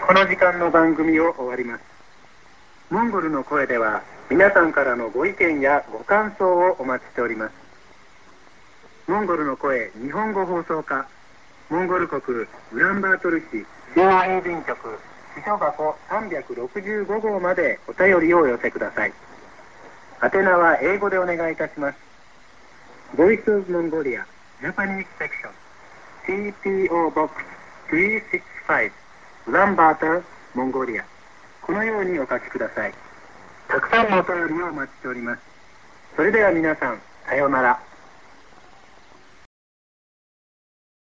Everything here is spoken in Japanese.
この時間の番組を終わります。モンゴルの声では皆さんからのご意見やご感想をお待ちしております。モンゴルの声日本語放送課、モンゴル国ウランバートル市中央郵便局支所箱365号までお便りをお寄せください。宛名は英語でお願いいたします。Voice of Mongolia Japanese Section TPO Box 365ウランバートルモンゴリア、このようにお書きください。たくさんのお便りをお待ちしております。それでは皆さん、さようなら。